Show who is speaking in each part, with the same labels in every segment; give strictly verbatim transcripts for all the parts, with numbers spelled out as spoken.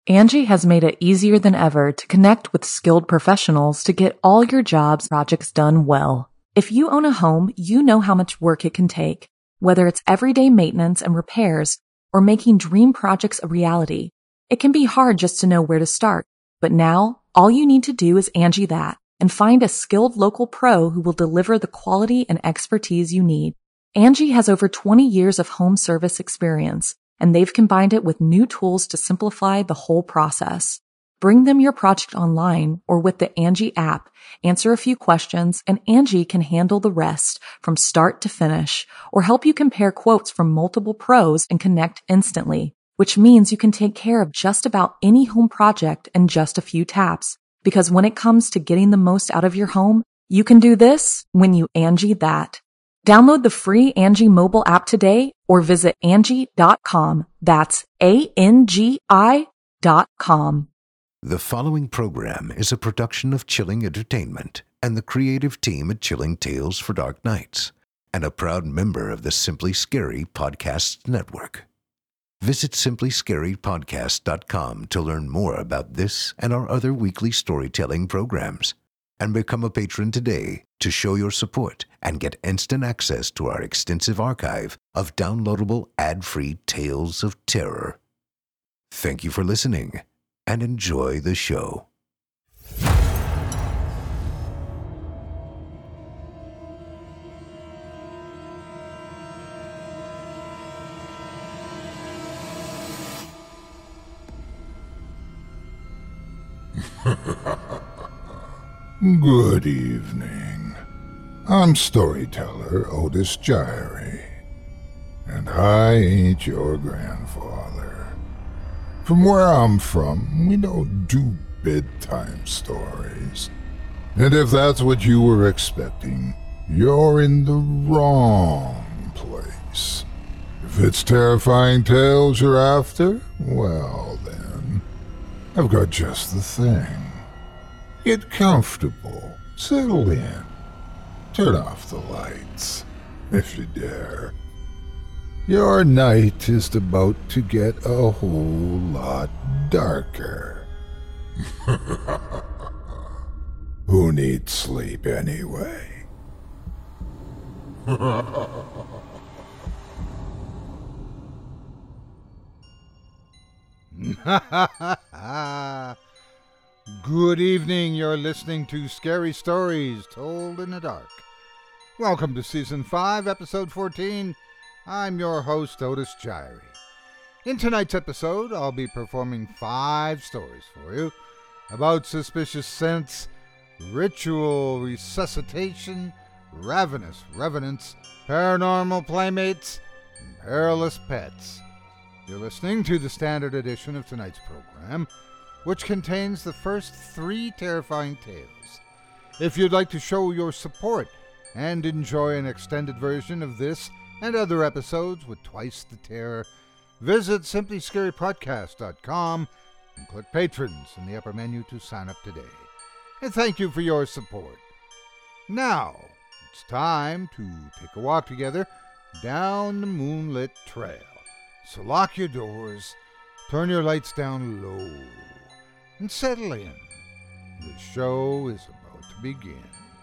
Speaker 1: Angie has made it easier than ever to connect with skilled professionals to get all your jobs projects done well. If you own a home, you know how much work it can take, whether it's everyday maintenance and repairs or making dream projects a reality. It can be hard just to know where to start, but now all you need to do is Angie that and find a skilled local pro who will deliver the quality and expertise you need. Angie has over twenty years of home service experience, and they've combined it with new tools to simplify the whole process. Bring them your project online or with the Angie app, answer a few questions, and Angie can handle the rest from start to finish or help you compare quotes from multiple pros and connect instantly, which means you can take care of just about any home project in just a few taps. Because when it comes to getting the most out of your home, you can do this when you Angie that. Download the free Angie mobile app today or visit Angie dot com. That's A N G I dot com.
Speaker 2: The following program is a production of Chilling Entertainment and the creative team at Chilling Tales for Dark Nights, and a proud member of the Simply Scary Podcasts Network. Visit simply scary podcast dot com to learn more about this and our other weekly storytelling programs, and become a patron today to show your support and get instant access to our extensive archive of downloadable ad-free tales of terror. Thank you for listening and enjoy the show.
Speaker 3: Good evening. I'm storyteller Otis Gyrie, and I ain't your grandfather. From where I'm from, we don't do bedtime stories. And if that's what you were expecting, you're in the wrong place. If it's terrifying tales you're after, well then, I've got just the thing. Get comfortable, settle in, turn off the lights, if you dare. Your night is about to get a whole lot darker. Who needs sleep anyway?
Speaker 4: Good evening, you're listening to Scary Stories Told in the Dark. Welcome to Season five, Episode fourteen. I'm your host, Otis Gyrie. In tonight's episode, I'll be performing five stories for you about suspicious scents, ritual resuscitation, ravenous revenants, paranormal playmates, and perilous pets. You're listening to the standard edition of tonight's program, which contains the first three terrifying tales. If you'd like to show your support and enjoy an extended version of this and other episodes with twice the terror, visit simply scary podcast dot com and click Patrons in the upper menu to sign up today. And thank you for your support. Now, it's time to take a walk together down the moonlit trail. So lock your doors, turn your lights down low, and settle in. The show is about to begin.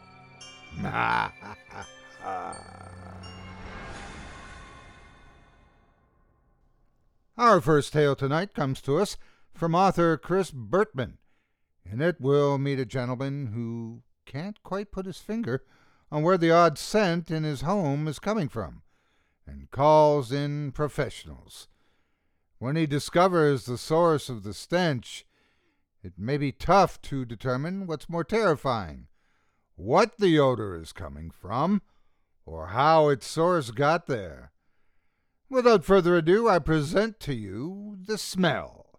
Speaker 4: Our first tale tonight comes to us from author Chris Burtman. In it, we'll meet a gentleman who can't quite put his finger on where the odd scent in his home is coming from, and calls in professionals. When he discovers the source of the stench, it may be tough to determine what's more terrifying, what the odor is coming from, or how its source got there. Without further ado, I present to you The Smell.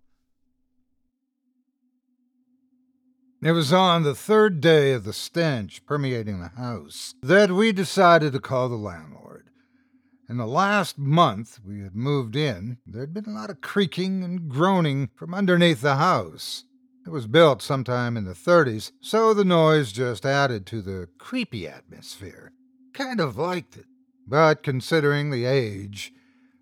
Speaker 4: It was on the third day of the stench permeating the house that we decided to call the landlord. In the last month we had moved in, there'd been a lot of creaking and groaning from underneath the house. It was built sometime in the thirties, so the noise just added to the creepy atmosphere. Kind of liked it. But considering the age,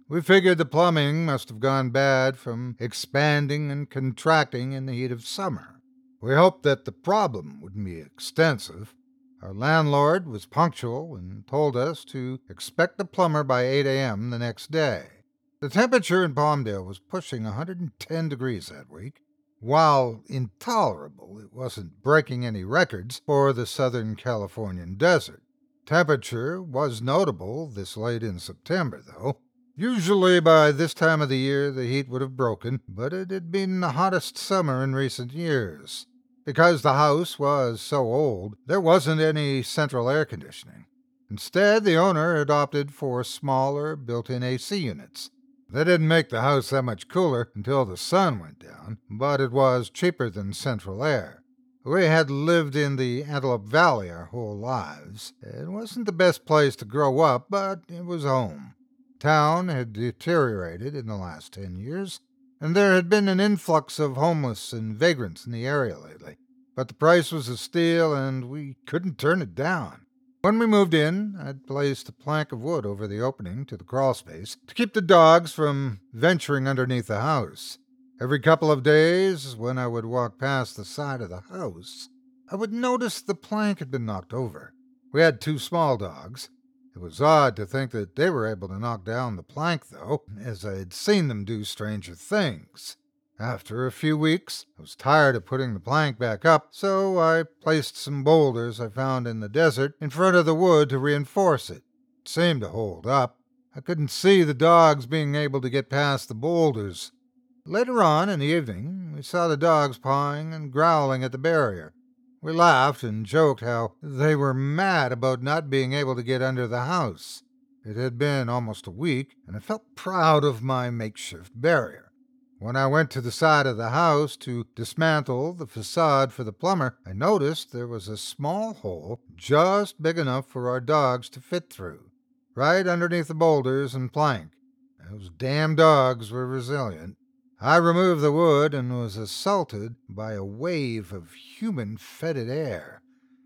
Speaker 4: We figured the plumbing must have gone bad from expanding and contracting in the heat of summer. We hoped that the problem wouldn't be extensive. Our landlord was punctual and told us to expect the plumber by eight a.m. the next day. The temperature in Palmdale was pushing one hundred ten degrees that week. While intolerable, it wasn't breaking any records for the Southern Californian desert. Temperature was notable this late in September, though. Usually by this time of the year the heat would have broken, but it had been the hottest summer in recent years. Because the house was so old, there wasn't any central air conditioning. Instead, the owner had opted for smaller built-in A C units. They didn't make the house that much cooler until the sun went down, but it was cheaper than central air. We had lived in the Antelope Valley our whole lives. It wasn't the best place to grow up, but it was home. Town had deteriorated in the last ten years, and there had been an influx of homeless and vagrants in the area lately. But the price was a steal, and we couldn't turn it down. When we moved in, I'd placed a plank of wood over the opening to the crawlspace to keep the dogs from venturing underneath the house. Every couple of days, when I would walk past the side of the house, I would notice the plank had been knocked over. We had two small dogs. It was odd to think that they were able to knock down the plank, though, as I had seen them do stranger things. After a few weeks, I was tired of putting the plank back up, so I placed some boulders I found in the desert in front of the wood to reinforce it. It seemed to hold up. I couldn't see the dogs being able to get past the boulders. Later on in the evening, we saw the dogs pawing and growling at the barrier. We laughed and joked how they were mad about not being able to get under the house. It had been almost a week, and I felt proud of my makeshift barrier. When I went to the side of the house to dismantle the facade for the plumber, I noticed there was a small hole just big enough for our dogs to fit through, right underneath the boulders and plank. Those damn dogs were resilient. I removed the wood and was assaulted by a wave of human fetid air.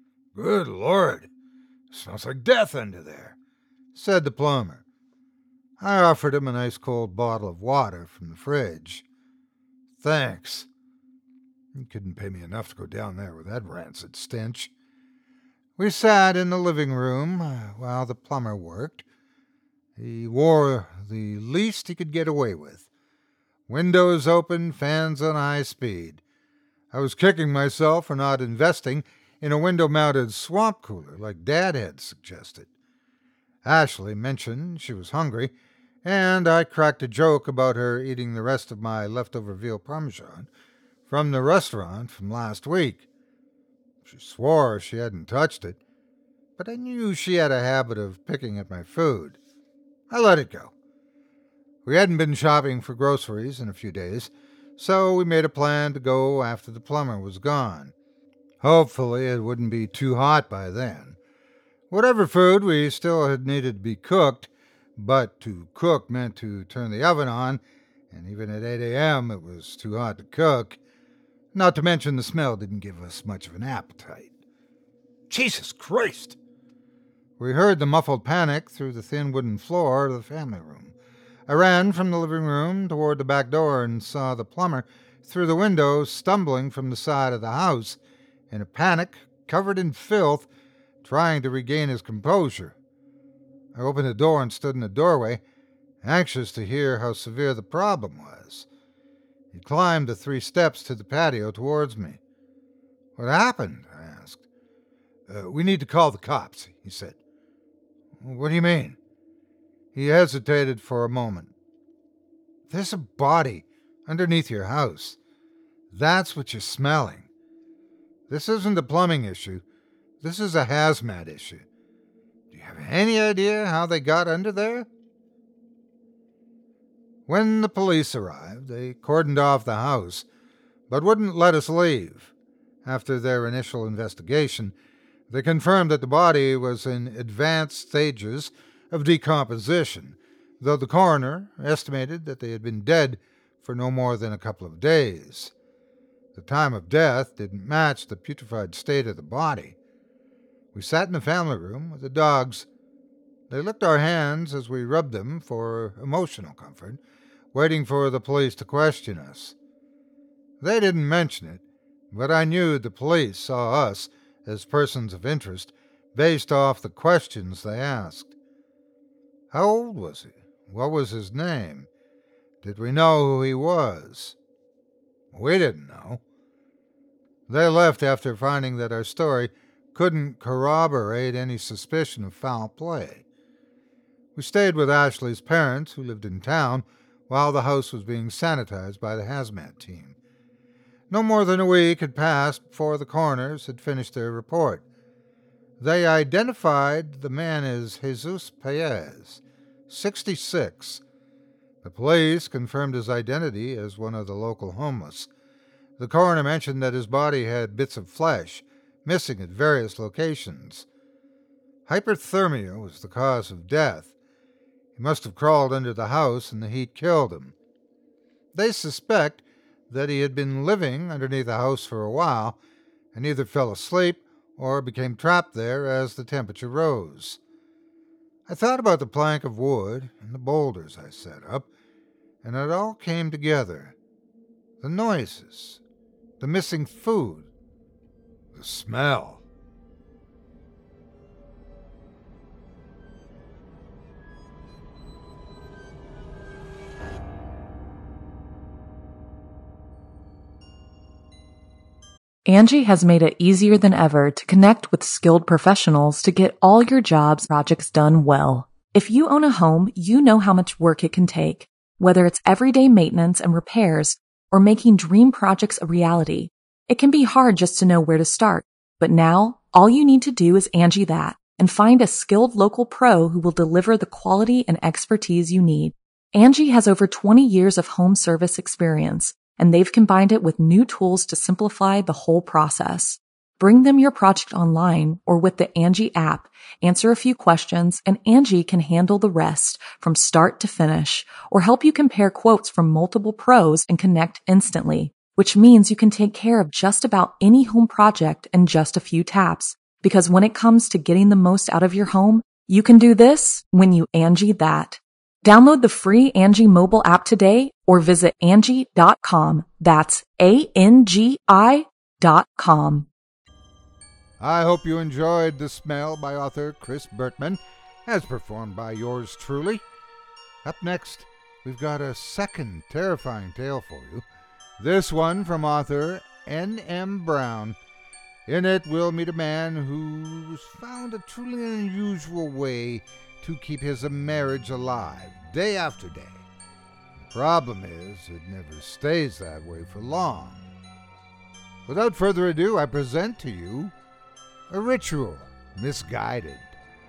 Speaker 4: "Good Lord, smells like death under there," said the plumber. I offered him an ice-cold bottle of water from the fridge. "Thanks." He couldn't pay me enough to go down there with that rancid stench. We sat in the living room while the plumber worked. He wore the least he could get away with. Windows open, fans on high speed. I was kicking myself for not investing in a window-mounted swamp cooler like Dad had suggested. Ashley mentioned she was hungry, and I cracked a joke about her eating the rest of my leftover veal parmesan from the restaurant from last week. She swore she hadn't touched it, but I knew she had a habit of picking at my food. I let it go. We hadn't been shopping for groceries in a few days, so we made a plan to go after the plumber was gone. Hopefully it wouldn't be too hot by then. Whatever food we still had needed to be cooked, but to cook meant to turn the oven on, and even at eight a.m. it was too hot to cook. Not to mention the smell didn't give us much of an appetite. Jesus Christ! We heard the muffled panic through the thin wooden floor of the family room. I ran from the living room toward the back door and saw the plumber through the window stumbling from the side of the house, in a panic, covered in filth, trying to regain his composure. I opened the door and stood in the doorway, anxious to hear how severe the problem was. He climbed the three steps to the patio towards me. "What happened?" I asked. Uh, we need to call the cops," he said. "What do you mean?" He hesitated for a moment. "There's a body underneath your house. That's what you're smelling. This isn't a plumbing issue. This is a hazmat issue. Do you have any idea how they got under there?" When the police arrived, they cordoned off the house, but wouldn't let us leave. After their initial investigation, they confirmed that the body was in advanced stages of decomposition, though the coroner estimated that they had been dead for no more than a couple of days. The time of death didn't match the putrefied state of the body. We sat in the family room with the dogs They licked our hands as we rubbed them for emotional comfort, waiting for the police to question us. They didn't mention it, but I knew the police saw us as persons of interest based off the questions they asked. How old was he? What was his name? Did we know who he was? We didn't know. They left after finding that our story couldn't corroborate any suspicion of foul play. We stayed with Ashley's parents, who lived in town, while the house was being sanitized by the hazmat team. No more than a week had passed before the coroners had finished their report. They identified the man as Jesus Paez, sixty-six. The police confirmed his identity as one of the local homeless. The coroner mentioned that his body had bits of flesh missing at various locations. Hypothermia was the cause of death. He must have crawled under the house and the heat killed him. They suspect that he had been living underneath the house for a while and either fell asleep or became trapped there as the temperature rose. I thought about the plank of wood and the boulders I set up, and it all came together. The noises, the missing food, the smell.
Speaker 1: Angie has made it easier than ever to connect with skilled professionals to get all your jobs projects done well. If you own a home, you know how much work it can take, whether it's everyday maintenance and repairs or making dream projects a reality. It can be hard just to know where to start, but now all you need to do is Angie that and find a skilled local pro who will deliver the quality and expertise you need. Angie has over twenty years of home service experience, and they've combined it with new tools to simplify the whole process. Bring them your project online or with the Angie app, answer a few questions, and Angie can handle the rest from start to finish, or help you compare quotes from multiple pros and connect instantly, which means you can take care of just about any home project in just a few taps. Because when it comes to getting the most out of your home, you can do this when you Angie that. Download the free Angie mobile app today or visit Angie dot com. That's A N G I dot com.
Speaker 4: I hope you enjoyed The Smell by author Chris Bertman, as performed by yours truly. Up next, we've got a second terrifying tale for you. This one from author N M Brown. In it, we'll meet a man who's found a truly unusual way to keep his marriage alive, day after day. The problem is, it never stays that way for long. Without further ado, I present to you A Ritual Misguided.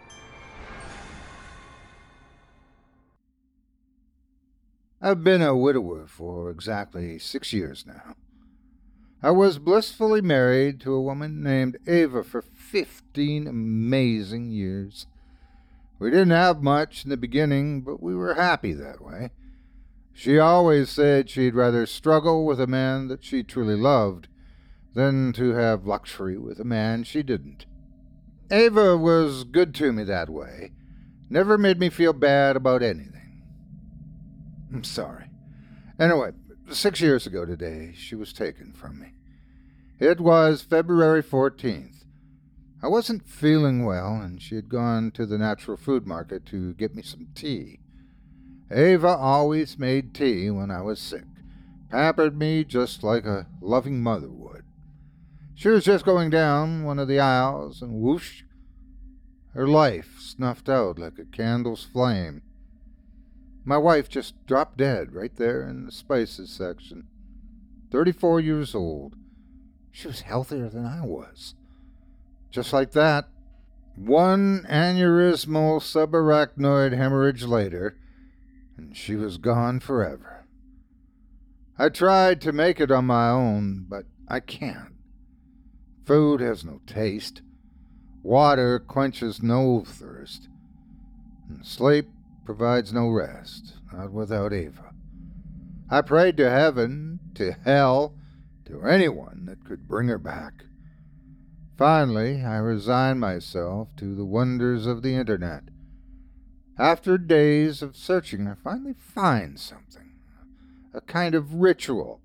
Speaker 4: I've been a widower for exactly six years now. I was blissfully married to a woman named Ava for fifteen amazing years. We didn't have much in the beginning, but we were happy that way. She always said she'd rather struggle with a man that she truly loved than to have luxury with a man she didn't. Ava was good to me that way, never made me feel bad about anything. I'm sorry. Anyway, six years ago today, she was taken from me. It was February fourteenth. I wasn't feeling well, and she had gone to the natural food market to get me some tea. Ava always made tea when I was sick, pampered me just like a loving mother would. She was just going down one of the aisles, and whoosh, her life snuffed out like a candle's flame. My wife just dropped dead right there in the spices section. Thirty-four years old. She was healthier than I was. Just like that, one aneurysmal subarachnoid hemorrhage later, and she was gone forever. I tried to make it on my own, but I can't. Food has no taste. Water quenches no thirst. And sleep provides no rest, not without Ava. I prayed to heaven, to hell, to anyone that could bring her back. Finally, I resigned myself to the wonders of the internet. After days of searching, I finally find something, a kind of ritual.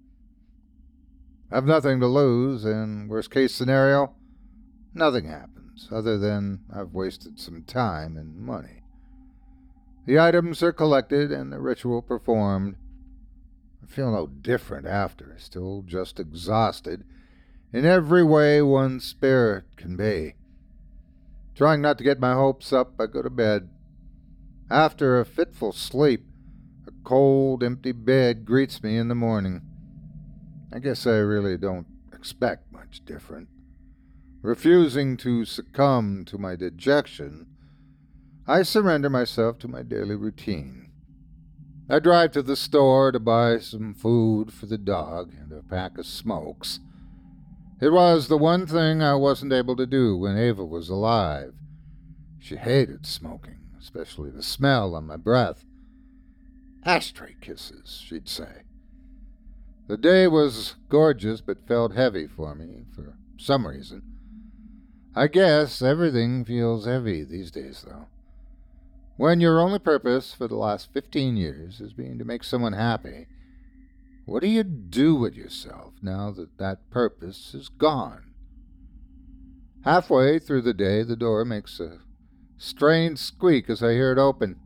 Speaker 4: I have nothing to lose, and worst case scenario, nothing happens, other than I've wasted some time and money. The items are collected and the ritual performed. I feel no different after, still just exhausted in every way one's spirit can be. Trying not to get my hopes up, I go to bed. After a fitful sleep, a cold, empty bed greets me in the morning. I guess I really don't expect much different. Refusing to succumb to my dejection, I surrender myself to my daily routine. I drive to the store to buy some food for the dog and a pack of smokes. It was the one thing I wasn't able to do when Ava was alive. She hated smoking, especially the smell on my breath. Ashtray kisses, she'd say. The day was gorgeous but felt heavy for me for some reason. I guess everything feels heavy these days, though. When your only purpose for the last fifteen years has been to make someone happy, what do you do with yourself now that that purpose is gone? Halfway through the day, the door makes a strange squeak as I hear it open.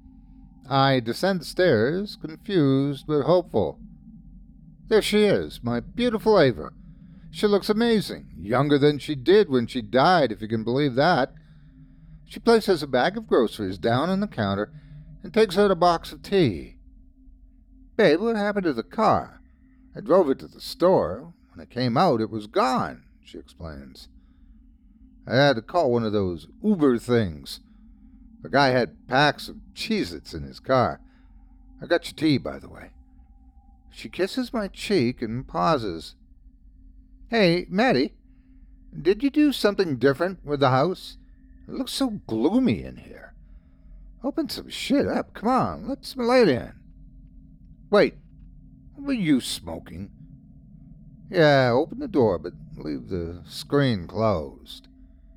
Speaker 4: I descend the stairs, confused but hopeful. There she is, my beautiful Ava. She looks amazing, younger than she did when she died, if you can believe that. She places a bag of groceries down on the counter and takes out a box of tea. Babe, what happened to the car? I drove it to the store. When I came out, it was gone, she explains. I had to call one of those Uber things. The guy had packs of Cheez-Its in his car. I got your tea, by the way. She kisses my cheek and pauses. Hey, Maddie, did you do something different with the house? It looks so gloomy in here. Open some shit up. Come on, let some light in. Wait, were you smoking? Yeah, open the door, but leave the screen closed.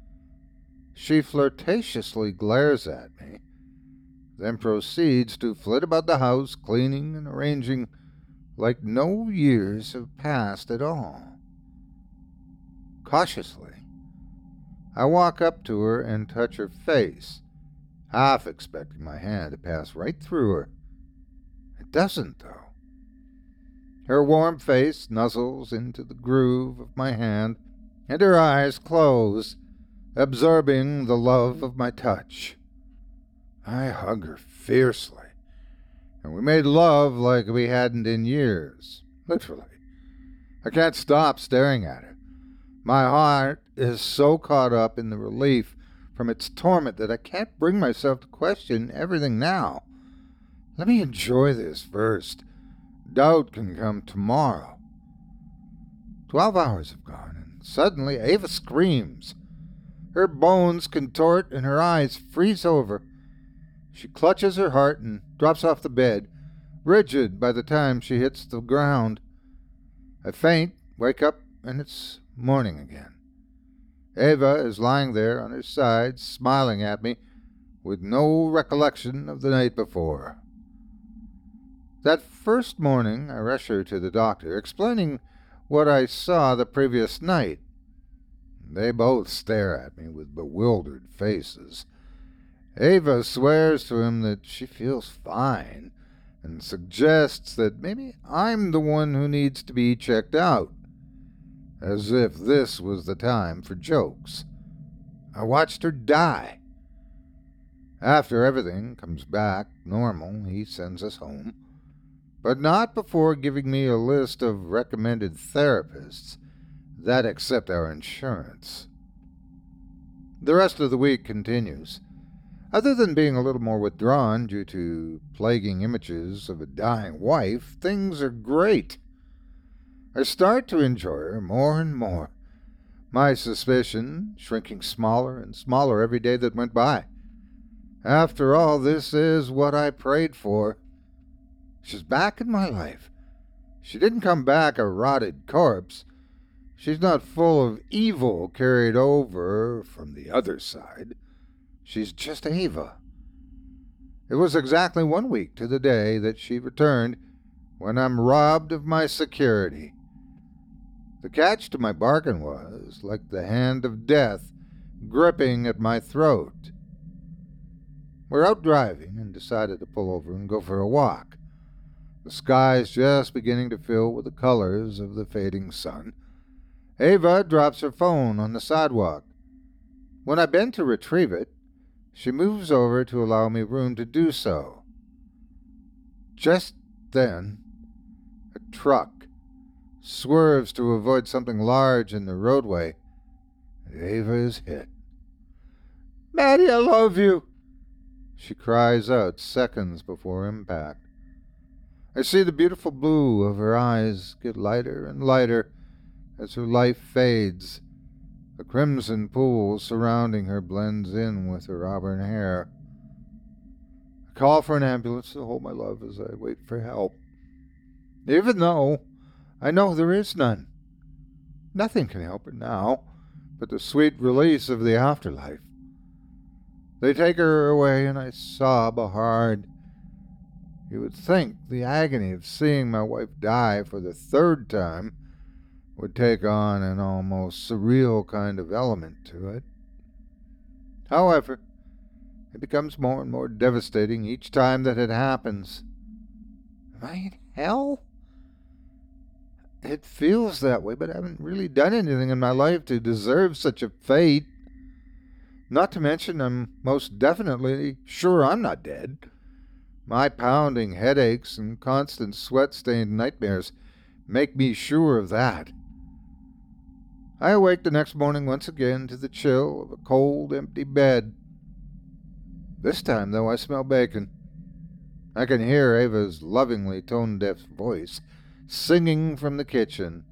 Speaker 4: She flirtatiously glares at me, then proceeds to flit about the house, cleaning and arranging like no years have passed at all. Cautiously, I walk up to her and touch her face, half expecting my hand to pass right through her. It doesn't, though. Her warm face nuzzles into the groove of my hand, and her eyes close, absorbing the love of my touch. I hug her fiercely, and we made love like we hadn't in years, literally. I can't stop staring at her. My heart is so caught up in the relief from its torment that I can't bring myself to question everything now. Let me enjoy this first. Doubt can come tomorrow. Twelve hours have gone, and suddenly Ava screams. Her bones contort and her eyes freeze over. She clutches her heart and drops off the bed, rigid by the time she hits the ground. I faint, wake up, and it's morning again. Ava is lying there on her side, smiling at me, with no recollection of the night before. That first morning, I rush her to the doctor, explaining what I saw the previous night. They both stare at me with bewildered faces. Ava swears to him that she feels fine, and suggests that maybe I'm the one who needs to be checked out, as if this was the time for jokes. I watched her die. After everything comes back normal, he sends us home, but not before giving me a list of recommended therapists that accept our insurance. The rest of the week continues. Other than being a little more withdrawn due to plaguing images of a dying wife, things are great. I start to enjoy her more and more, my suspicion shrinking smaller and smaller every day that went by. After all, this is what I prayed for. She's back in my life. She didn't come back a rotted corpse. She's not full of evil carried over from the other side. She's just Ava. It was exactly one week to the day that she returned when I'm robbed of my security. The catch to my bargain was like the hand of death gripping at my throat. We're out driving and decided to pull over and go for a walk. The sky's just beginning to fill with the colors of the fading sun. Ava drops her phone on the sidewalk. When I bend to retrieve it, she moves over to allow me room to do so. Just then, a truck swerves to avoid something large in the roadway, and Ava is hit. "Maddie, I love you," she cries out seconds before impact. I see the beautiful blue of her eyes get lighter and lighter as her life fades. The crimson pool surrounding her blends in with her auburn hair. I call for an ambulance to hold my love as I wait for help, even though I know there is none. Nothing can help her now but the sweet release of the afterlife. They take her away and I sob hard. You would think the agony of seeing my wife die for the third time would take on an almost surreal kind of element to it. However, it becomes more and more devastating each time that it happens. Am I in hell? It feels that way, but I haven't really done anything in my life to deserve such a fate. Not to mention, I'm most definitely sure I'm not dead. My pounding headaches and constant sweat-stained nightmares make me sure of that. I awake the next morning once again to the chill of a cold, empty bed. This time, though, I smell bacon. I can hear Ava's lovingly tone-deaf voice singing from the kitchen.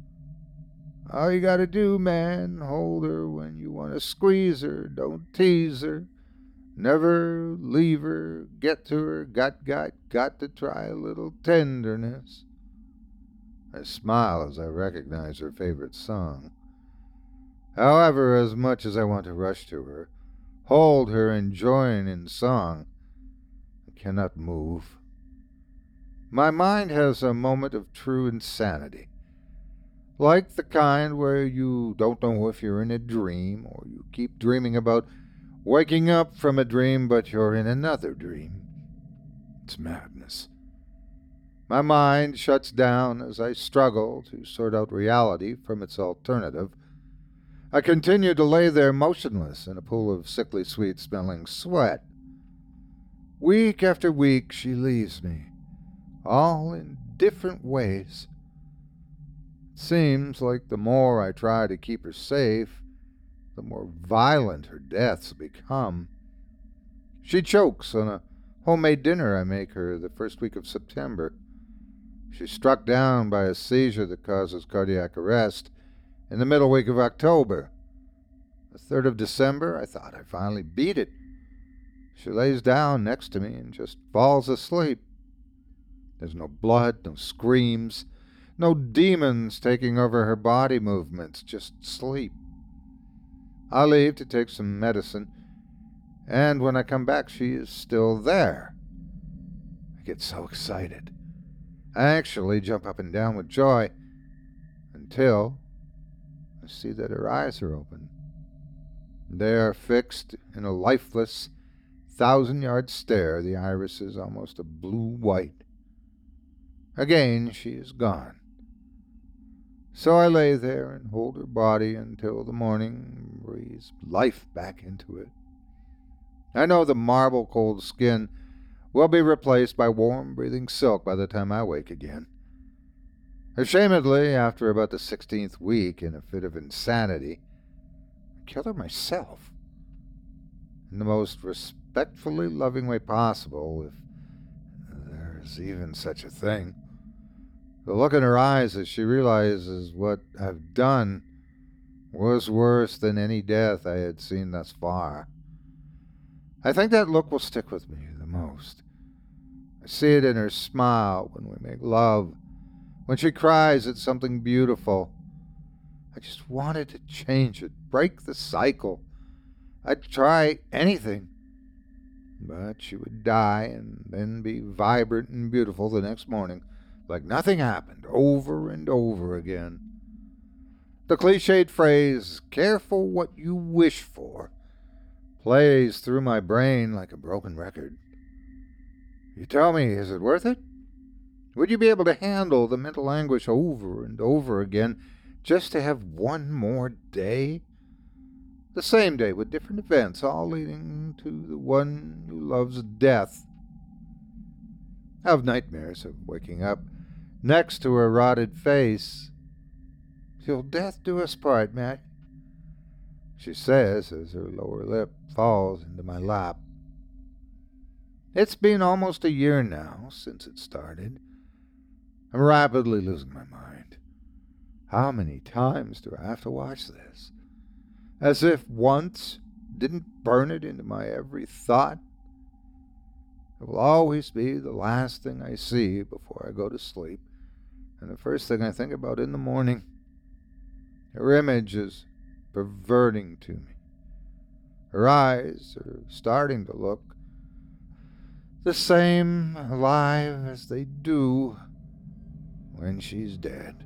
Speaker 4: All you gotta do, man, hold her when you want to squeeze her. Don't tease her. Never leave her. Get to her. Got, got, got to try a little tenderness. I smile as I recognize her favorite song. However, as much as I want to rush to her, hold her and join in song, I cannot move. My mind has a moment of true insanity, like the kind where you don't know if you're in a dream, or you keep dreaming about waking up from a dream, but you're in another dream. It's madness. My mind shuts down as I struggle to sort out reality from its alternative. I continue to lay there motionless in a pool of sickly sweet-smelling sweat. Week after week she leaves me, all in different ways. It seems like the more I try to keep her safe, the more violent her deaths become. She chokes on a homemade dinner I make her the first week of September. She's struck down by a seizure that causes cardiac arrest in the middle week of October. The third of December, I thought I finally beat it. She lays down next to me and just falls asleep. There's no blood, no screams, no demons taking over her body movements, just sleep. I leave to take some medicine, and when I come back, she is still there. I get so excited. I actually jump up and down with joy until I see that her eyes are open. They are fixed in a lifeless, thousand-yard stare. The iris is almost a blue-white. Again, she is gone. So I lay there and hold her body until the morning breathes life back into it. I know the marble-cold skin will be replaced by warm-breathing silk by the time I wake again. Ashamedly, after about the sixteenth week, in a fit of insanity, I kill her myself. In the most respectfully loving way possible, if there is even such a thing. The look in her eyes as she realizes what I've done was worse than any death I had seen thus far. I think that look will stick with me the most. I see it in her smile when we make love, when she cries at something beautiful. I just wanted to change it, break the cycle. I'd try anything. But she would die and then be vibrant and beautiful the next morning, like nothing happened, over and over again. The cliched phrase, "careful what you wish for," plays through my brain like a broken record. You tell me, is it worth it? Would you be able to handle the mental anguish over and over again just to have one more day? The same day with different events, all leading to the one who loves death. I have nightmares of waking up next to her rotted face. "Till death do us part, Matt," she says as her lower lip falls into my lap. It's been almost a year now since it started. I'm rapidly losing my mind. How many times do I have to watch this? As if once didn't burn it into my every thought. It will always be the last thing I see before I go to sleep, and the first thing I think about in the morning. Her image is perverting to me. Her eyes are starting to look the same alive as they do when she's dead.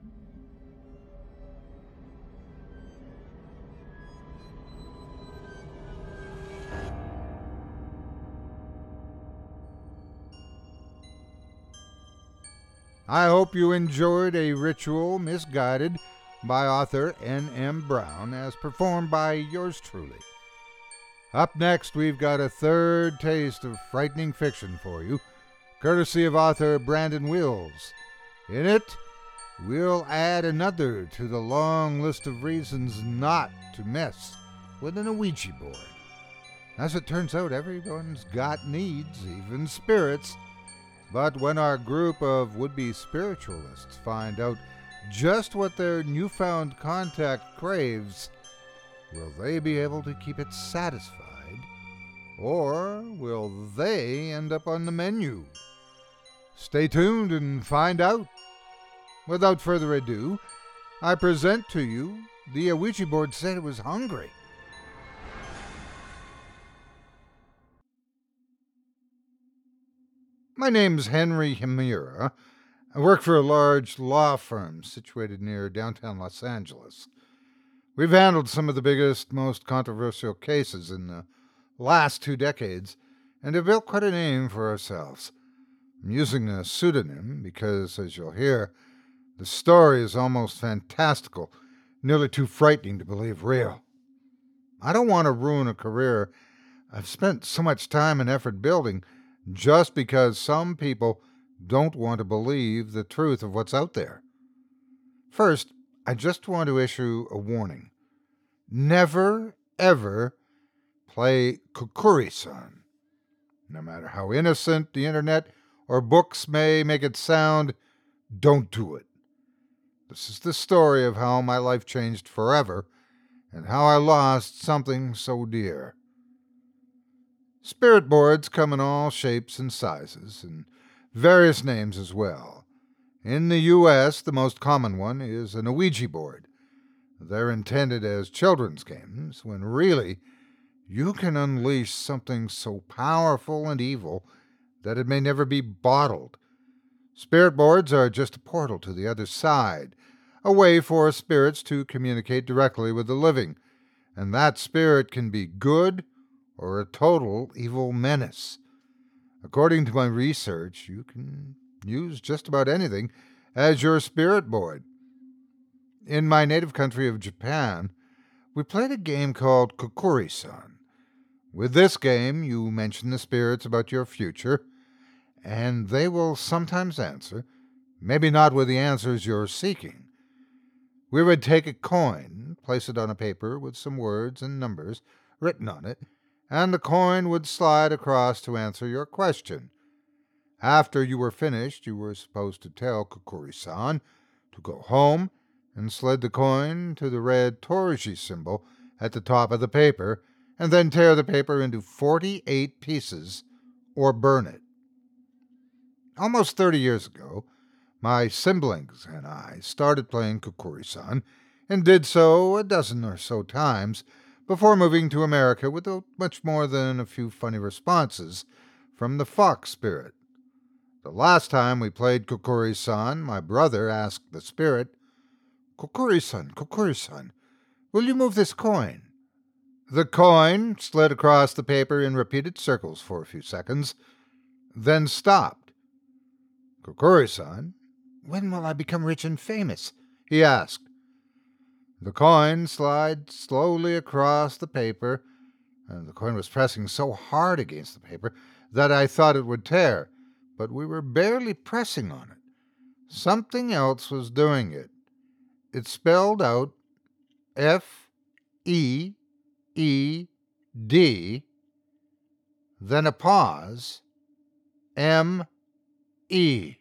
Speaker 4: I hope you enjoyed A Ritual Misguided by author N M Brown, as performed by yours truly. Up next, we've got a third taste of frightening fiction for you, courtesy of author Brandon Wills. In it, we'll add another to the long list of reasons not to mess with an Ouija board. As it turns out, everyone's got needs, even spirits. But when our group of would-be spiritualists find out just what their newfound contact craves, will they be able to keep it satisfied? Or will they end up on the menu? Stay tuned and find out. Without further ado, I present to you The Ouija Board Said It Was Hungry. My name's Henry Himura. I work for a large law firm situated near downtown Los Angeles. We've handled some of the biggest, most controversial cases in the last two decades and have built quite a name for ourselves. I'm using a pseudonym because, as you'll hear, the story is almost fantastical, nearly too frightening to believe real. I don't want to ruin a career I've spent so much time and effort building just because some people don't want to believe the truth of what's out there. First, I just want to issue a warning. Never, ever play Kukuri-san. No matter how innocent the internet or books may make it sound, don't do it. This is the story of how my life changed forever and how I lost something so dear. Spirit boards come in all shapes and sizes, and various names as well. In the U S, the most common one is an Ouija board. They're intended as children's games, when really, you can unleash something so powerful and evil that it may never be bottled. Spirit boards are just a portal to the other side, a way for spirits to communicate directly with the living, and that spirit can be good or a total evil menace. According to my research, you can use just about anything as your spirit board. In my native country of Japan, we played a game called Kukuri-san. With this game, you mention the spirits about your future, and they will sometimes answer, maybe not with the answers you're seeking. We would take a coin, place it on a paper with some words and numbers written on it, and the coin would slide across to answer your question. After you were finished, you were supposed to tell Kukuri-san to go home and slide the coin to the red Torji symbol at the top of the paper, and then tear the paper into forty-eight pieces or burn it. Almost thirty years ago, my siblings and I started playing Kukuri-san, and did so a dozen or so times before moving to America without much more than a few funny responses from the fox spirit. The last time we played Kokori-san, my brother asked the spirit, "Kokori-san, Kokori-san, will you move this coin?" The coin slid across the paper in repeated circles for a few seconds, then stopped. "Kokori-san, when will I become rich and famous?" he asked. The coin slid slowly across the paper, and the coin was pressing so hard against the paper that I thought it would tear, but we were barely pressing on it. Something else was doing it. It spelled out F E E D, then a pause, M E.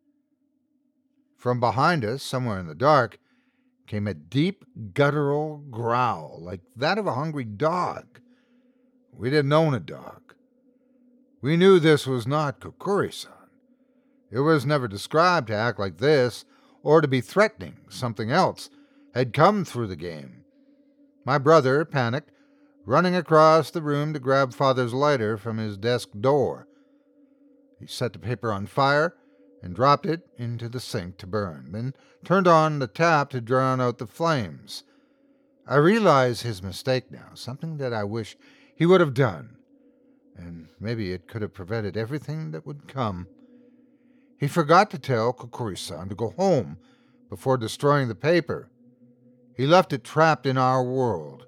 Speaker 4: From behind us, somewhere in the dark, came a deep guttural growl, like that of a hungry dog. We didn't own a dog. We knew this was not Kokori-san. It was never described to act like this, or to be threatening. Something else had come through the game. My brother panicked, running across the room to grab Father's lighter from his desk door. He set the paper on fire and dropped it into the sink to burn, then turned on the tap to drown out the flames. I realize his mistake now, something that I wish he would have done, and maybe it could have prevented everything that would come. He forgot to tell Kokori-san to go home before destroying the paper. He left it trapped in our world.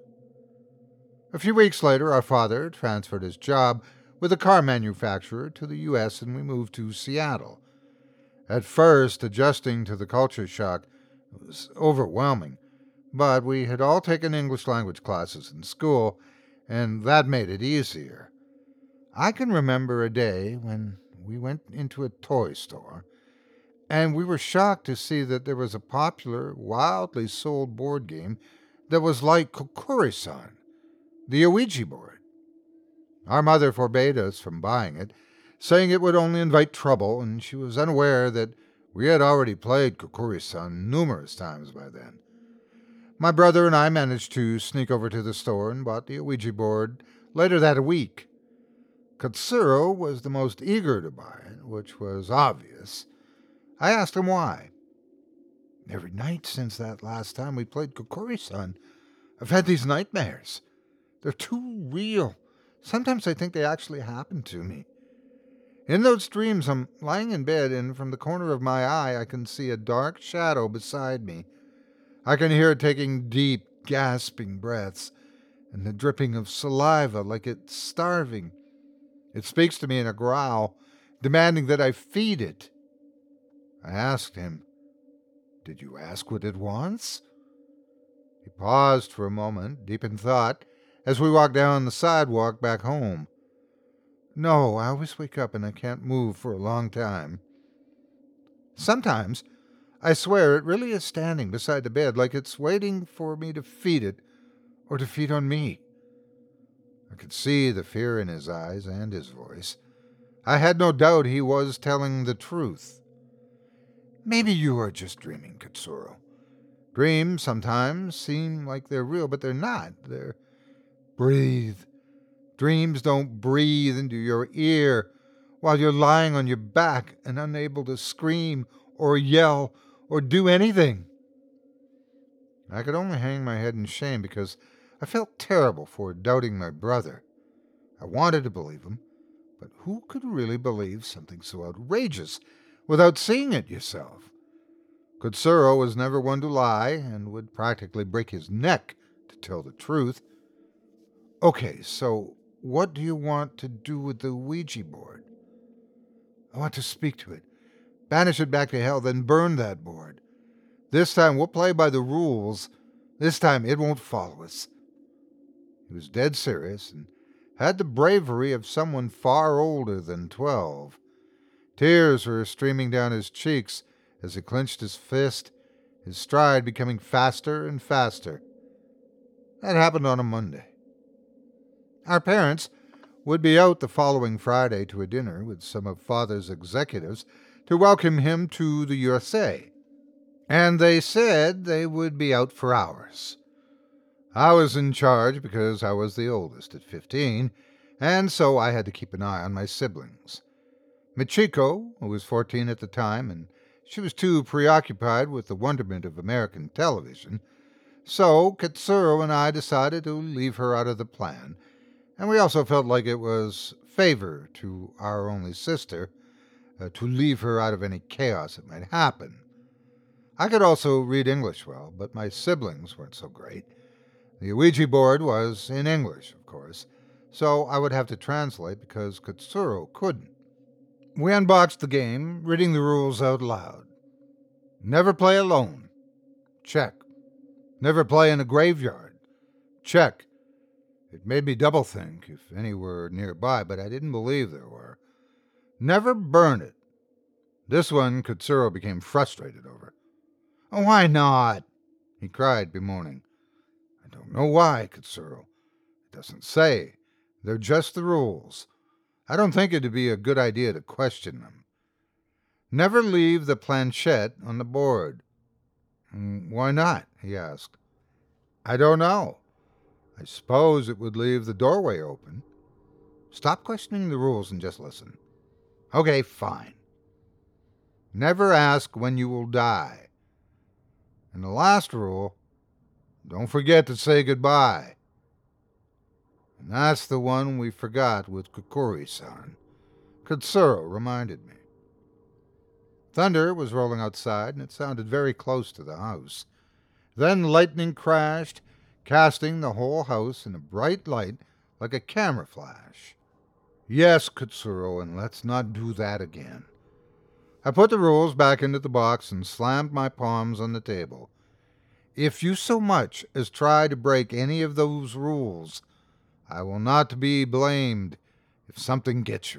Speaker 4: A few weeks later, our father transferred his job with a car manufacturer to the U S and we moved to Seattle. At first, adjusting to the culture shock was overwhelming, but we had all taken English language classes in school, and that made it easier. I can remember a day when we went into a toy store, and we were shocked to see that there was a popular, wildly sold board game that was like Kokori-san, the Ouija board. Our mother forbade us from buying it, saying it would only invite trouble, and she was unaware that we had already played Kokori-san numerous times by then. My brother and I managed to sneak over to the store and bought the Ouija board later that week. Katsuro was the most eager to buy it, which was obvious. I asked him why. "Every night since that last time we played Kokori-san, I've had these nightmares. They're too real. Sometimes I think they actually happened to me. In those dreams, I'm lying in bed, and from the corner of my eye, I can see a dark shadow beside me. I can hear it taking deep, gasping breaths, and the dripping of saliva like it's starving. It speaks to me in a growl, demanding that I feed it." I asked him, "Did you ask what it wants?" He paused for a moment, deep in thought, as we walked down the sidewalk back home. "No, I always wake up and I can't move for a long time. Sometimes I swear it really is standing beside the bed, like it's waiting for me to feed it or to feed on me." I could see the fear in his eyes and his voice. I had no doubt he was telling the truth. "Maybe you are just dreaming, Katsuro. Dreams sometimes seem like they're real, but they're not. They're breathe. Dreams don't breathe into your ear while you're lying on your back and unable to scream or yell or do anything." I could only hang my head in shame because I felt terrible for doubting my brother. I wanted to believe him, but who could really believe something so outrageous without seeing it yourself? Katsuro was never one to lie and would practically break his neck to tell the truth. "Okay, so what do you want to do with the Ouija board?" "I want to speak to it, banish it back to hell, then burn that board. This time we'll play by the rules. This time it won't follow us." He was dead serious and had the bravery of someone far older than twelve. Tears were streaming down his cheeks as he clenched his fist, his stride becoming faster and faster. That happened on a Monday. Our parents would be out the following Friday to a dinner with some of Father's executives to welcome him to the U S A, and they said they would be out for hours. I was in charge because I was the oldest at fifteen, and so I had to keep an eye on my siblings. Michiko, who was fourteen at the time, and she was too preoccupied with the wonderment of American television, so Katsuro and I decided to leave her out of the plan, and we also felt like it was favor to our only sister uh, to leave her out of any chaos that might happen. I could also read English well, but my siblings weren't so great. The Ouija board was in English, of course, so I would have to translate because Katsuro couldn't. We unboxed the game, reading the rules out loud. Never play alone. Check. Never play in a graveyard. Check. It made me double think if any were nearby, but I didn't believe there were. Never burn it. This one Katsuro became frustrated over. Oh, why not? He cried, bemoaning. I don't know why, Katsuro. It doesn't say. They're just the rules. I don't think it'd be a good idea to question them. Never leave the planchette on the board. Why not? He asked. I don't know. I suppose it would leave the doorway open. Stop questioning the rules and just listen. Okay, fine. Never ask when you will die. And the last rule, don't forget to say goodbye. And that's the one we forgot with Kokori-san. Katsuro reminded me. Thunder was rolling outside, and it sounded very close to the house. Then lightning crashed, casting the whole house in a bright light like a camera flash. Yes, Katsuro, and let's not do that again. I put the rules back into the box and slammed my palms on the table. If you so much as try to break any of those rules, I will not be blamed if something gets you.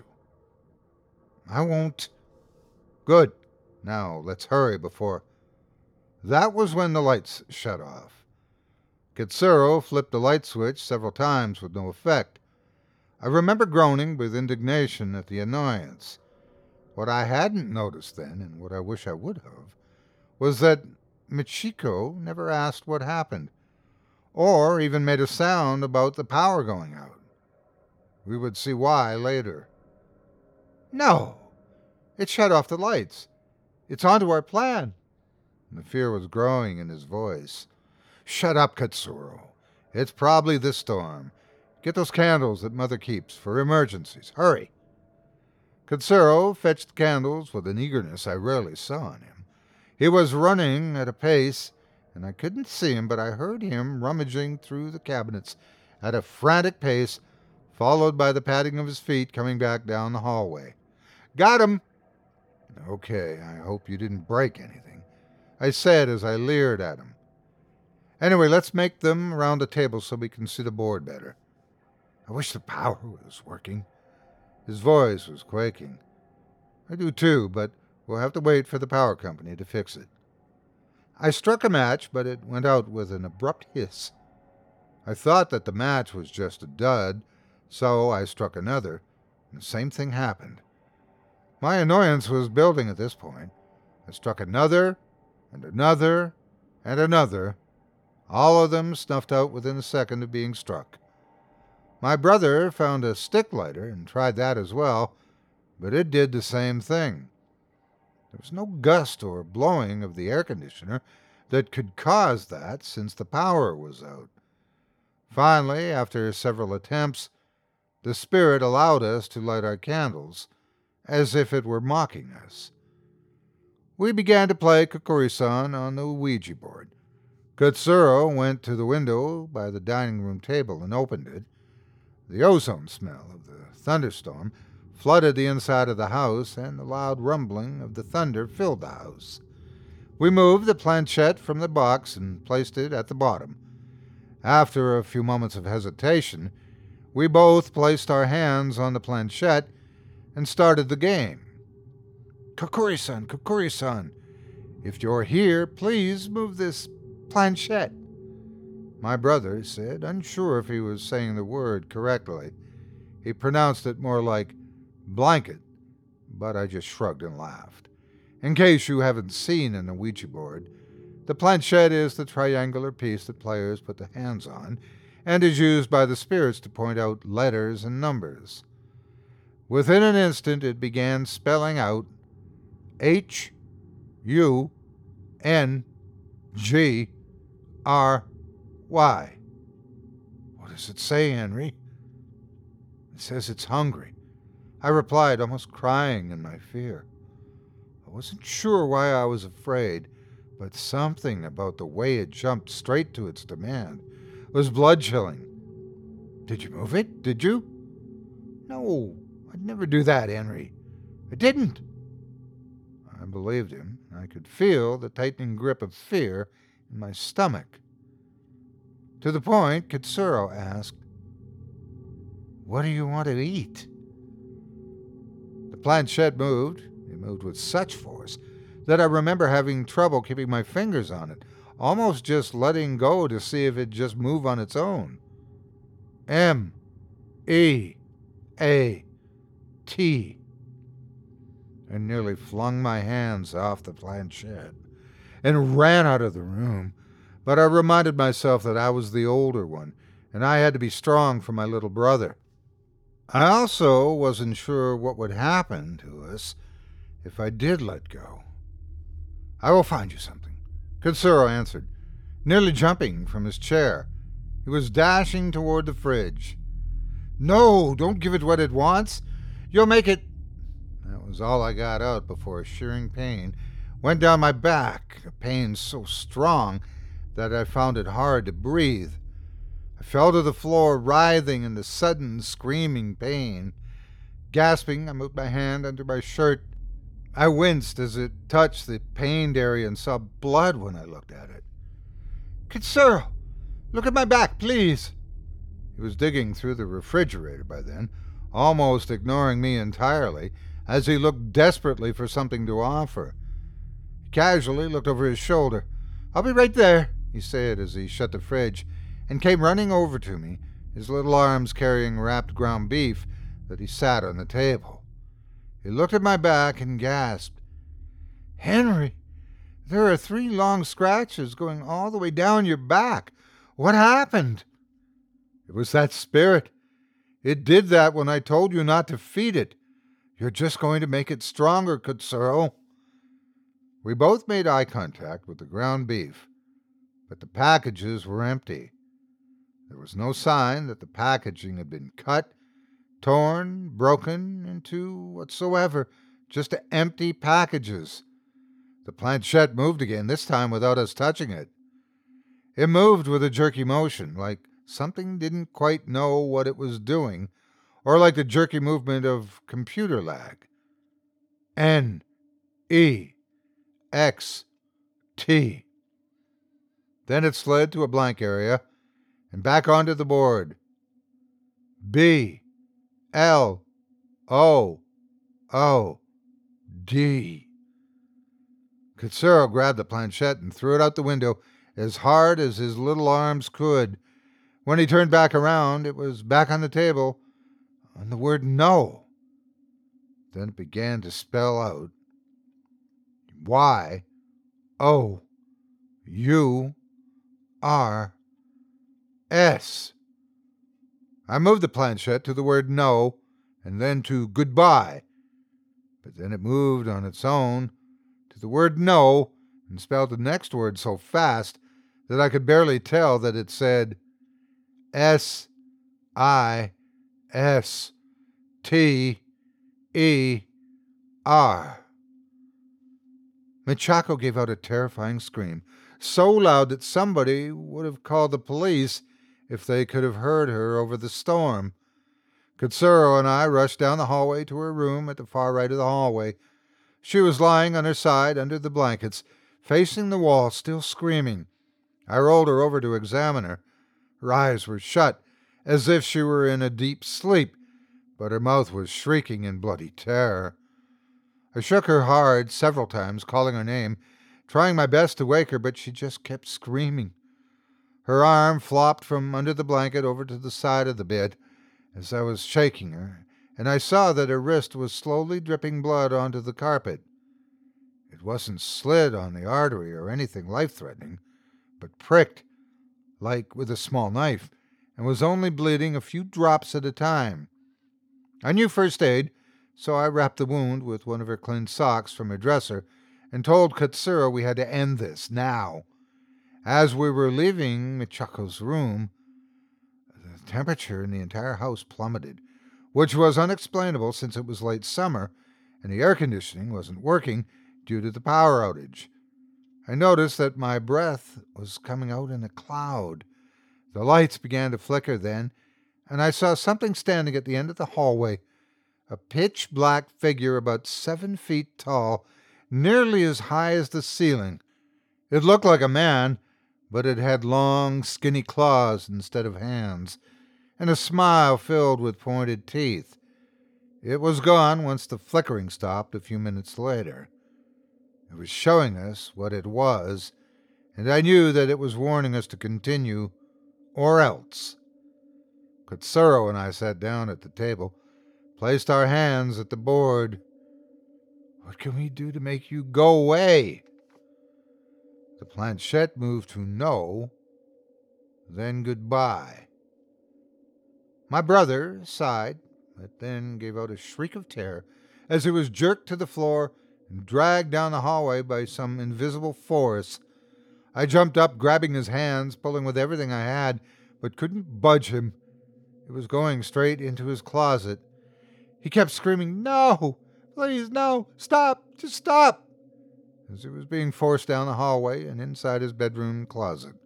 Speaker 4: I won't. Good. Now let's hurry before... That was when the lights shut off. Katsuro flipped the light switch several times with no effect. I remember groaning with indignation at the annoyance. What I hadn't noticed then, and what I wish I would have, was that Michiko never asked what happened, or even made a sound about the power going out. We would see why later. No! It shut off the lights. It's onto our plan. The fear was growing in his voice. Shut up, Katsuro. It's probably this storm. Get those candles that Mother keeps for emergencies. Hurry. Katsuro fetched the candles with an eagerness I rarely saw in him. He was running at a pace, and I couldn't see him, but I heard him rummaging through the cabinets at a frantic pace, followed by the padding of his feet coming back down the hallway. Got him! Okay, I hope you didn't break anything, I said as I leered at him. Anyway, let's make them around the table so we can see the board better. I wish the power was working. His voice was quaking. I do too, but we'll have to wait for the power company to fix it. I struck a match, but it went out with an abrupt hiss. I thought that the match was just a dud, so I struck another, and the same thing happened. My annoyance was building at this point. I struck another, and another, and another, all of them snuffed out within a second of being struck. My brother found a stick lighter and tried that as well, but it did the same thing. There was no gust or blowing of the air conditioner that could cause that since the power was out. Finally, after several attempts, the spirit allowed us to light our candles, as if it were mocking us. We began to play Kokori-san on the Ouija board. Katsuro went to the window by the dining room table and opened it. The ozone smell of the thunderstorm flooded the inside of the house, and the loud rumbling of the thunder filled the house. We moved the planchette from the box and placed it at the bottom. After a few moments of hesitation, we both placed our hands on the planchette and started the game. Kokori-san, Kokori-san, if you're here, please move this planchette. My brother said, unsure if he was saying the word correctly. He pronounced it more like blanket, but I just shrugged and laughed. In case you haven't seen an Ouija board, The planchette is the triangular piece that players put their hands on and is used by the spirits to point out letters and numbers. Within an instant it began spelling out H U N G R Y. What does it say, Henry? It says it's hungry. I replied, almost crying in my fear. I wasn't sure why I was afraid, but something about the way it jumped straight to its demand was blood-chilling. Did you move it? Did you? No, I'd never do that, Henry. I didn't. I believed him. I could feel the tightening grip of fear in my stomach. To the point, Katsuro asked, "What do you want to eat?" The planchette moved. It moved with such force that I remember having trouble keeping my fingers on it, almost just letting go to see if it'd just move on its own. M E A T. I nearly flung my hands off the planchette and ran out of the room, but I reminded myself that I was the older one, and I had to be strong for my little brother. I also wasn't sure what would happen to us if I did let go. "I will find you something," Katsuro answered, nearly jumping from his chair. He was dashing toward the fridge. "No, don't give it what it wants. You'll make it—" That was all I got out before a shearing pain went down my back, a pain so strong that I found it hard to breathe. I fell to the floor, writhing in the sudden, screaming pain. Gasping, I moved my hand under my shirt. I winced as it touched the pained area and saw blood when I looked at it. "Katsuro, look at my back, please." He was digging through the refrigerator by then, almost ignoring me entirely, as he looked desperately for something to offer. He casually looked over his shoulder. "I'll be right there," he said as he shut the fridge and came running over to me, his little arms carrying wrapped ground beef that he sat on the table. He looked at my back and gasped, "Henry, there are three long scratches going all the way down your back. What happened?" "It was that spirit. It did that when I told you not to feed it. You're just going to make it stronger, Katsuro." We both made eye contact with the ground beef, but the packages were empty. There was no sign that the packaging had been cut, torn, broken into whatsoever, just empty packages. The planchette moved again, this time without us touching it. It moved with a jerky motion, like something didn't quite know what it was doing, or like the jerky movement of computer lag. N E X T. Then it slid to a blank area and back onto the board. B L O O D. Katsuro grabbed the planchette and threw it out the window as hard as his little arms could. When he turned back around, it was back on the table, on the word no. Then it began to spell out Y O U R S. I moved the planchette to the word no, and then to goodbye. But then it moved on its own to the word no, and spelled the next word so fast that I could barely tell that it said S I S T E R. Michako gave out a terrifying scream, so loud that somebody would have called the police if they could have heard her over the storm. Katsuro and I rushed down the hallway to her room at the far right of the hallway. She was lying on her side under the blankets, facing the wall, still screaming. I rolled her over to examine her. Her eyes were shut, as if she were in a deep sleep, but her mouth was shrieking in bloody terror. I shook her hard several times, calling her name, trying my best to wake her, but she just kept screaming. Her arm flopped from under the blanket over to the side of the bed as I was shaking her, and I saw that her wrist was slowly dripping blood onto the carpet. It wasn't slit on the artery or anything life-threatening, but pricked, like with a small knife, and was only bleeding a few drops at a time. I knew first aid, so I wrapped the wound with one of her clean socks from her dresser and told Katsuro we had to end this now. As we were leaving Michako's room, the temperature in the entire house plummeted, which was unexplainable since it was late summer and the air conditioning wasn't working due to the power outage. I noticed that my breath was coming out in a cloud. The lights began to flicker then, and I saw something standing at the end of the hallway, a pitch-black figure about seven feet tall, nearly as high as the ceiling. It looked like a man, but it had long, skinny claws instead of hands, and a smile filled with pointed teeth. It was gone once the flickering stopped a few minutes later. It was showing us what it was, and I knew that it was warning us to continue, or else. Katsuro and I sat down at the table, placed our hands at the board. "What can we do to make you go away?" The planchette moved to no, then goodbye. My brother sighed, but then gave out a shriek of terror as he was jerked to the floor and dragged down the hallway by some invisible force. I jumped up, grabbing his hands, pulling with everything I had, but couldn't budge him. It was going straight into his closet. He kept screaming, "No! Please, no! Stop! Just stop!" as he was being forced down the hallway and inside his bedroom closet.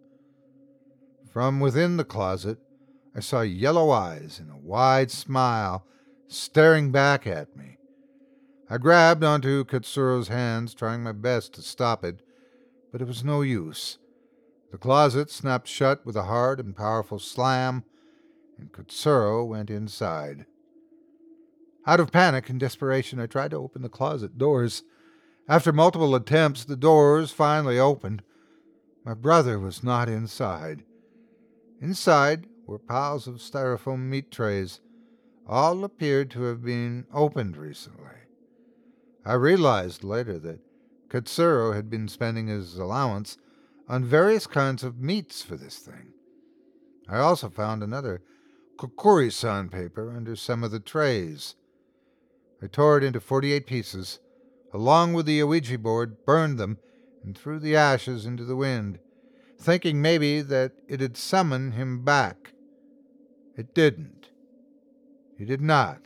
Speaker 4: From within the closet, I saw yellow eyes and a wide smile staring back at me. I grabbed onto Katsuro's hands, trying my best to stop it, but it was no use. The closet snapped shut with a hard and powerful slam, and Katsuro went inside. Out of panic and desperation, I tried to open the closet doors. After multiple attempts, the doors finally opened. My brother was not inside. Inside were piles of styrofoam meat trays. All appeared to have been opened recently. I realized later that Katsuro had been spending his allowance on various kinds of meats for this thing. I also found another Kokuri-san paper under some of the trays. I tore it into forty-eight pieces, along with the Ouija board, burned them, and threw the ashes into the wind, thinking maybe that it'd summon him back. It didn't. He did not.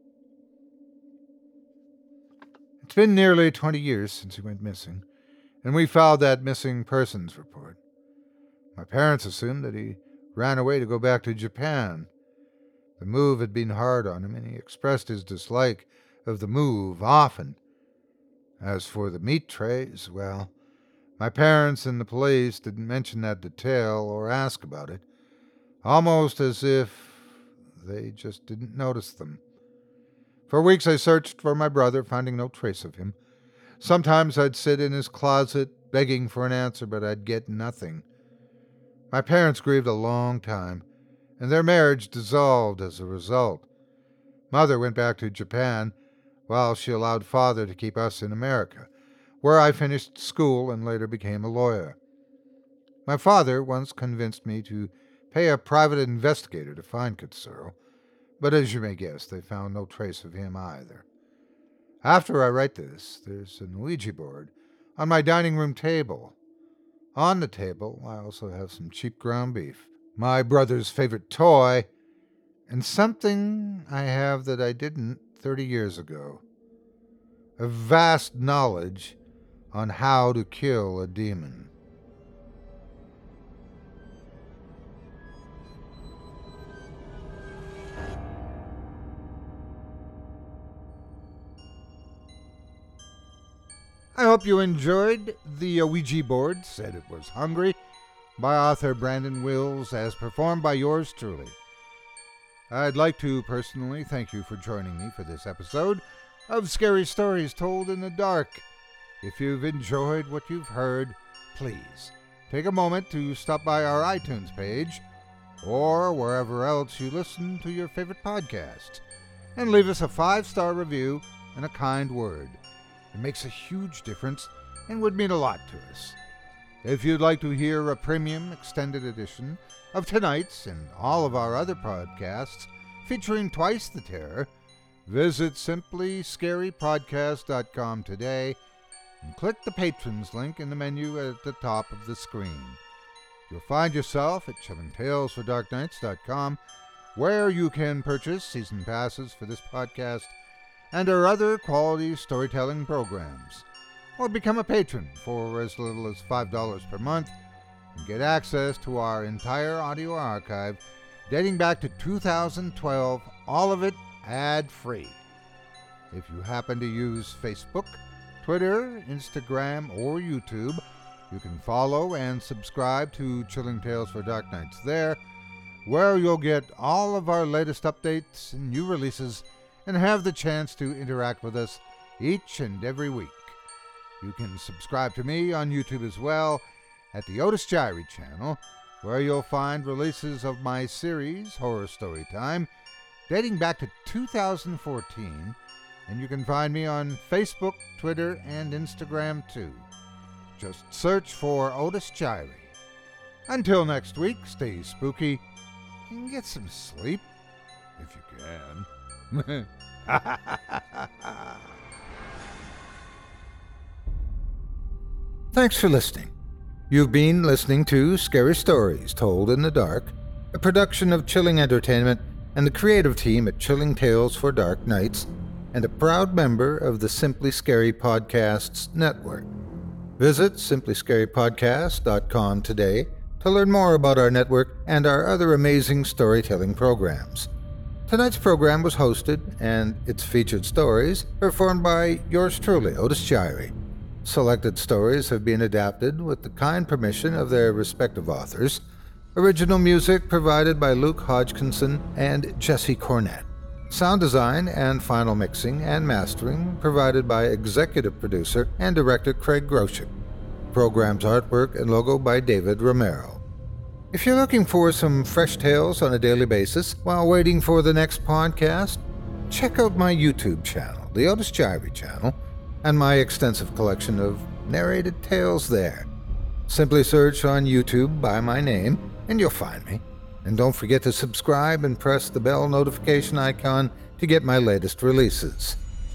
Speaker 4: It's been nearly twenty years since he went missing, and we filed that missing persons report. My parents assumed that he ran away to go back to Japan. The move had been hard on him, and he expressed his dislike of the move often. As for the meat trays, well, my parents and the police didn't mention that detail or ask about it, almost as if they just didn't notice them. For weeks I searched for my brother, finding no trace of him. Sometimes I'd sit in his closet begging for an answer, but I'd get nothing. My parents grieved a long time, and their marriage dissolved as a result. Mother went back to Japan, while she allowed Father to keep us in America, where I finished school and later became a lawyer. My father once convinced me to pay a private investigator to find Katsuro, but as you may guess, they found no trace of him either. After I write this, there's an Ouija board on my dining room table. On the table, I also have some cheap ground beef, my brother's favorite toy, and something I have that I didn't thirty years ago. A vast knowledge on how to kill a demon. I hope you enjoyed The Ouija Board Said It Was Hungry by author Brandon Wills, as performed by yours truly. I'd like to personally thank you for joining me for this episode of Scary Stories Told in the Dark. If you've enjoyed what you've heard, please take a moment to stop by our iTunes page or wherever else you listen to your favorite podcast and leave us a five-star review and a kind word. It makes a huge difference and would mean a lot to us. If you'd like to hear a premium extended edition of tonight's and all of our other podcasts featuring Twice the Terror, visit simply scary podcast dot com today and click the Patrons link in the menu at the top of the screen. You'll find yourself at chilling tales for dark nights dot com, where you can purchase season passes for this podcast and our other quality storytelling programs, or become a patron for as little as five dollars per month and get access to our entire audio archive dating back to two thousand twelve, all of it ad-free. If you happen to use Facebook, Twitter, Instagram, or YouTube, you can follow and subscribe to Chilling Tales for Dark Nights there, where you'll get all of our latest updates and new releases and have the chance to interact with us each and every week. You can subscribe to me on YouTube as well at the Otis Jiry channel, where you'll find releases of my series, Horror Story Time, dating back to two thousand fourteen, and you can find me on Facebook, Twitter, and Instagram too. Just search for Otis Jiry. Until next week, stay spooky and get some sleep, if you can. Thanks for listening. You've been listening to Scary Stories Told in the Dark, a production of Chilling Entertainment and the creative team at Chilling Tales for Dark Nights, and a proud member of the Simply Scary Podcasts Network. Visit simply scary podcast dot com today to learn more about our network and our other amazing storytelling programs. Tonight's program was hosted, and its featured stories performed by yours truly, Otis Jiry. Selected stories have been adapted with the kind permission of their respective authors. Original music provided by Luke Hodgkinson and Jesse Cornett. Sound design and final mixing and mastering provided by executive producer and director Craig Groshek. Program's artwork and logo by David Romero. If you're looking for some fresh tales on a daily basis while waiting for the next podcast, check out my YouTube channel, the Otis Jiry channel, and my extensive collection of narrated tales there. Simply search on YouTube by my name and you'll find me. And don't forget to subscribe and press the bell notification icon to get my latest releases.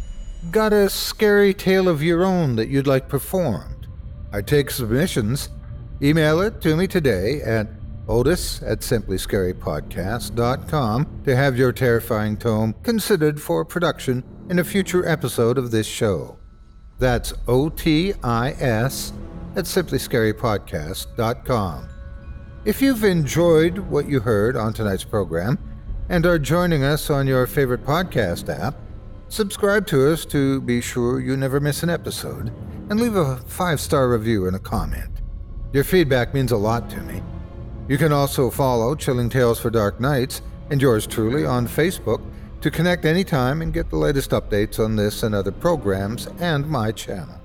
Speaker 4: Got a scary tale of your own that you'd like performed? I take submissions. Email it to me today at otis at simply scary podcast dot com to have your terrifying tome considered for production in a future episode of this show. That's O T I S at simply scary podcast dot com. If you've enjoyed what you heard on tonight's program and are joining us on your favorite podcast app, subscribe to us to be sure you never miss an episode, and leave a five-star review and a comment. Your feedback means a lot to me. You can also follow Chilling Tales for Dark Nights and yours truly on Facebook to connect anytime and get the latest updates on this and other programs and my channel.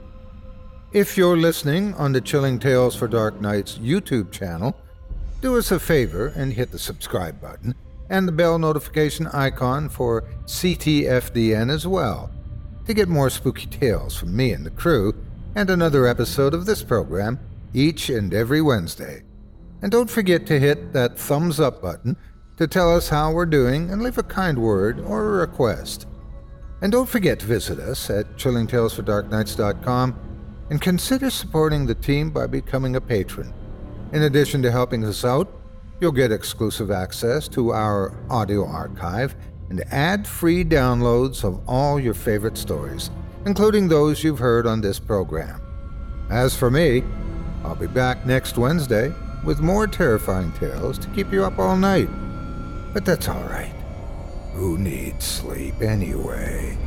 Speaker 4: If you're listening on the Chilling Tales for Dark Nights YouTube channel, do us a favor and hit the subscribe button and the bell notification icon for C T F D N as well to get more spooky tales from me and the crew and another episode of this program each and every Wednesday. And don't forget to hit that thumbs up button to tell us how we're doing and leave a kind word or a request. And don't forget to visit us at chilling tales for dark nights dot com and consider supporting the team by becoming a patron. In addition to helping us out, you'll get exclusive access to our audio archive and ad-free downloads of all your favorite stories, including those you've heard on this program. As for me, I'll be back next Wednesday with more terrifying tales to keep you up all night. But that's all right. Who needs sleep anyway?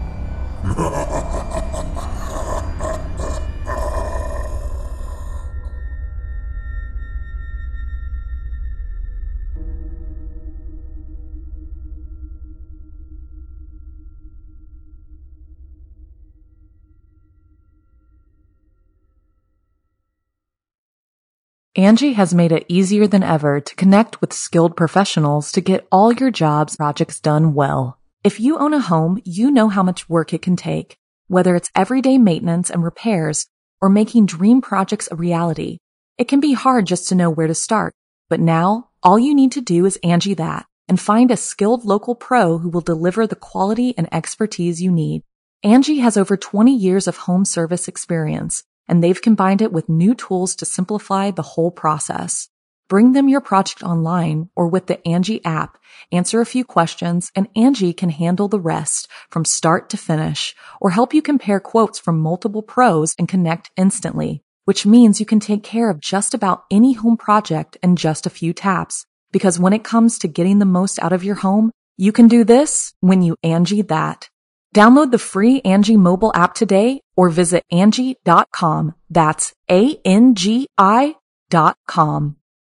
Speaker 1: Angie has made it easier than ever to connect with skilled professionals to get all your jobs projects done well. If you own a home, you know how much work it can take, Whether it's everyday maintenance and repairs or making dream projects a reality, it can be hard just to know where to start. But now, all you need to do is Angie that and find a skilled local pro who will deliver the quality and expertise you need. Angie has over twenty years of home service experience, and they've combined it with new tools to simplify the whole process. Bring them your project online or with the Angie app, answer a few questions, and Angie can handle the rest from start to finish, or help you compare quotes from multiple pros and connect instantly, which means you can take care of just about any home project in just a few taps. Because when it comes to getting the most out of your home, you can do this when you Angie that. Download the free Angie mobile app today or visit Angie dot com. That's A N G I dot com.